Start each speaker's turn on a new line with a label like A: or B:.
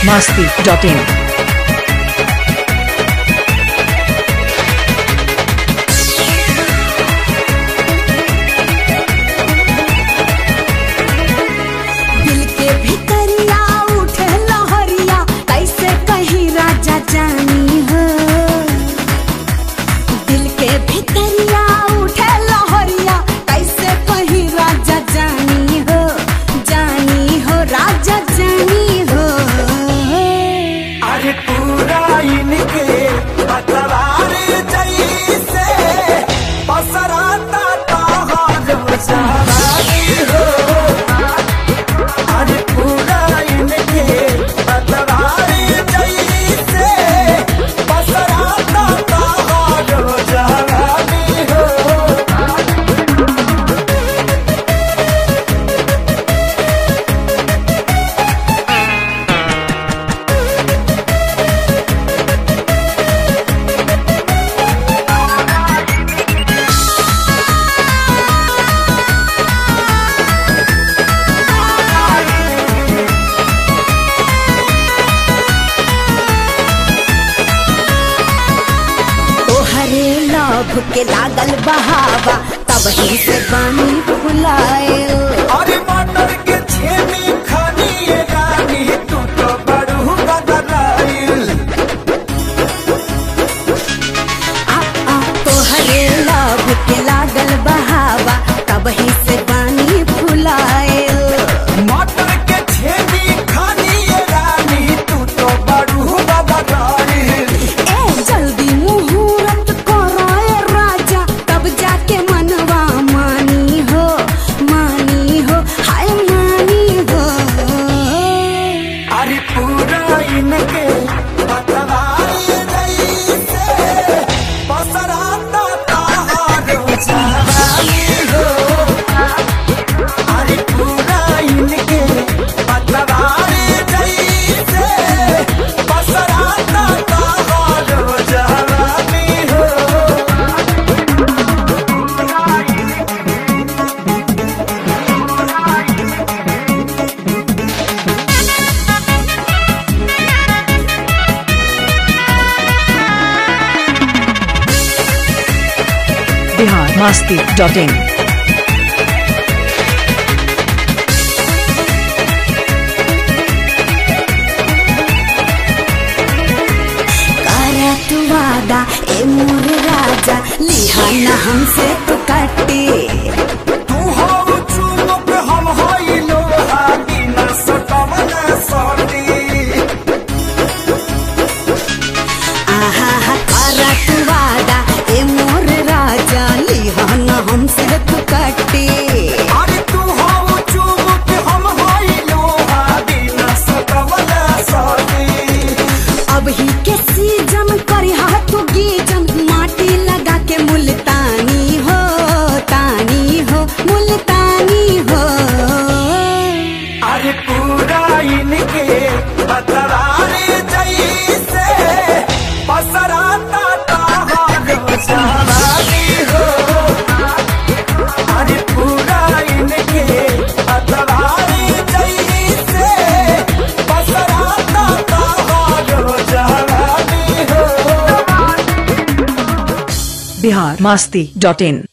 A: biharmasti.in
B: दिल के भितरिया उठे लहरिया कैसे कहीं राजा जानी हो। दिल के भितरिया उठे लहरिया कैसे कहीं राजा जानी हो राजा जानी हो।
C: अरे पूरा इनके बतवार जैसे पसराता ताहार जवानी हो। अरे पूरा इनके बतवार जैसे पसराता ताहार जवानी हो।
B: तोहरे लभ के लागल बहावा तब ही से पानी फुलाए।
C: अरे मटर के छेमी खानी ये रानी तू तो बड़ू बदलाइल।
B: तोहरे लभ के लागल बहावा तब ही से पानी फुलाए।
C: मटर के छेमी खानी ये रानी तू तो बड़ू बदलाइल।
B: ए जल्दी मुहूर्त कराए राजा तब जाके मनवा मानी हो हाय मानी हो।
C: अरे पूरा इनके बतवार जैसे पसराता ताहार जवानी हो। अरे पूरा इनके बतवार जैसे पसराता ताहार जवानी हो।
A: biharmasti.in
B: करा तू वादा ए मोर राजा लिहाना हमसे तू काटे।
C: तू हो चुनुक हम होई लोहा बिना सटवन सटी।
B: आहा करा तू वादा ए मोर राजा लिहाना हमसे तू काटे।
C: अरे तू हो चुनुक हम होई लोहा बिना सटवन सटी।
B: अब ही के सीजन करी हाथ गीजन माटी लगा के मुल्तानी हो मुल्तानी हो।
C: अरे पूरा इनके बतवार जैसे पसराता ताहार जवानी हो। अरे पूरा इनके बतवार जैसे पसराता ताहार जवानी हो।
A: biharmasti.in